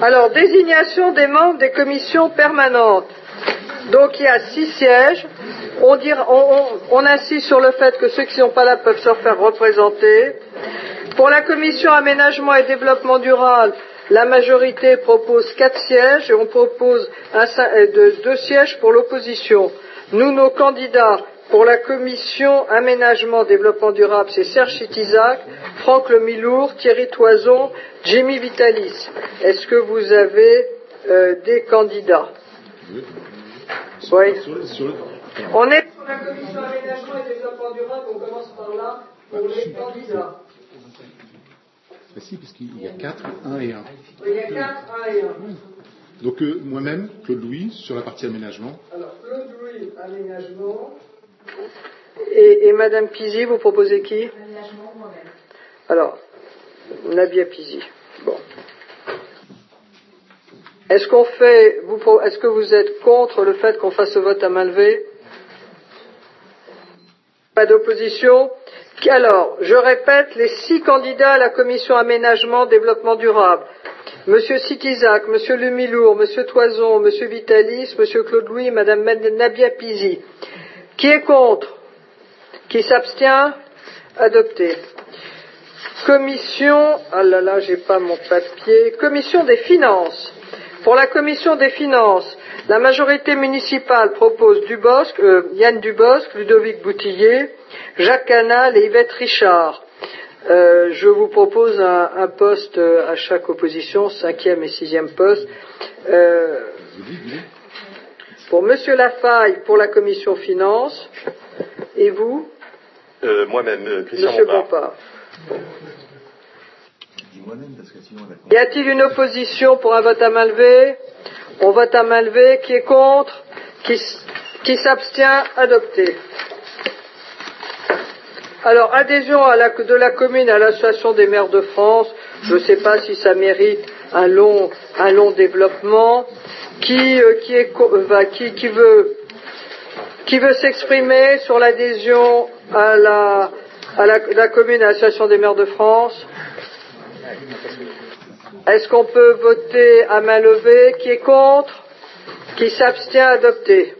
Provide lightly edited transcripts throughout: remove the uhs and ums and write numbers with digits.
Alors, désignation des membres des commissions permanentes. Donc, il y a 6 sièges. On insiste sur le fait que ceux qui ne sont pas là peuvent se faire représenter. Pour la commission aménagement et développement durable, la majorité propose 4 sièges et on propose 2 sièges pour l'opposition. Nous, nos candidats pour la commission aménagement développement durable, c'est Serge Chitizac, Franck Lemilour, Thierry Toison, Jimmy Vitalis. Est-ce que vous avez des candidats? Oui. On est sur la commission aménagement et développement durable, on commence par là pour les candidats. Si, puisqu'il y a 4, 1 et 1. Oui, il y a 4, 1 et 1. Donc moi-même, Claude Louis, sur la partie aménagement. Alors, Claude Louis, aménagement. Et Madame Pizy, vous proposez qui? Aménagement, moi-même. Alors, Nabia Pizy. Bon. Est-ce que vous êtes contre le fait qu'on fasse ce vote à main levée? Pas d'opposition? Alors, je répète, les 6 candidats à la commission aménagement développement durable. Monsieur Chitizac, Monsieur Lemilour, Monsieur Toison, Monsieur Vitalis, Monsieur Claude Louis, Madame Nabia Pizy. Qui est contre? Qui s'abstient? Adopté. Commission, ah là là, j'ai pas mon papier. Commission des finances. Pour la commission des finances, la majorité municipale propose Yann Dubosc, Ludovic Boutillier, Jacques Canal et Yvette Richard. Je vous propose un poste à chaque opposition, 5e et 6e poste. Pour Monsieur Lafaille, pour la commission finances. Et vous? Moi-même, Christian Monsieur Bompard. Bompard. Y a-t-il une opposition pour un vote à main levée? On vote à main levée. Qui est contre? Qui s'abstient? Adopté. Alors, adhésion de la commune à l'association des maires de France. Je ne sais pas si ça mérite un long développement. Qui veut s'exprimer sur l'adhésion à la commune à l'association des maires de France? Est-ce qu'on peut voter à main levée? Qui est contre? Qui s'abstient? Adopté.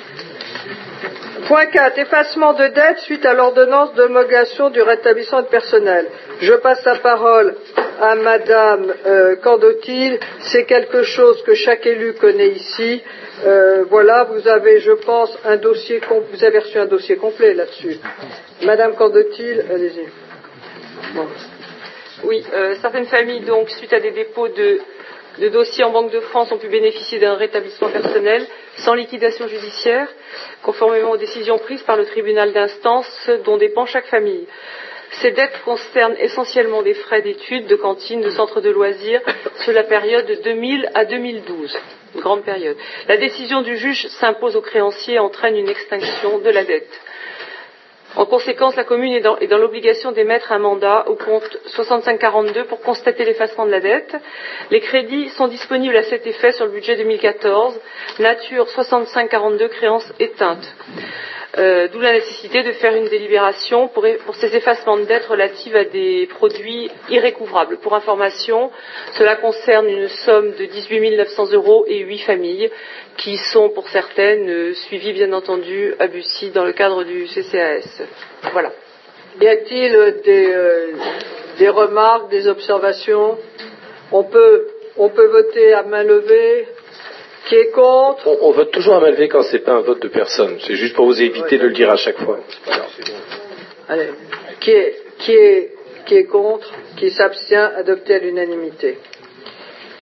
Point 4. Effacement de dette suite à l'ordonnance d'homologation du rétablissement de personnel. Je passe la parole à Madame Candotil. C'est quelque chose que chaque élu connaît ici. Voilà, vous avez, je pense, vous avez reçu un dossier complet là-dessus. Madame Candotil, allez-y. Bon. Oui, certaines familles, donc, suite à des dépôts de dossiers en Banque de France, ont pu bénéficier d'un rétablissement personnel sans liquidation judiciaire, conformément aux décisions prises par le tribunal d'instance dont dépend chaque famille. Ces dettes concernent essentiellement des frais d'études, de cantine, de centres de loisirs sur la période de 2000 à 2012, une grande période. La décision du juge s'impose aux créanciers et entraîne une extinction de la dette. En conséquence, la commune est dans l'obligation d'émettre un mandat au compte 6542 pour constater l'effacement de la dette. Les crédits sont disponibles à cet effet sur le budget 2014, nature 6542, créance éteinte. D'où la nécessité de faire une délibération pour ces effacements de dettes relatives à des produits irrécouvrables. Pour information, cela concerne une somme de 18 900 € et 8 familles qui sont pour certaines suivies bien entendu à Bussy dans le cadre du CCAS. Voilà. Y a-t-il des remarques, des observations? On peut voter à main levée. Qui est contre? On vote toujours à main levée quand c'est pas un vote de personne. C'est juste pour vous éviter de le dire à chaque fois. Allez. Qui est contre? Qui s'abstient? Adopté à l'unanimité.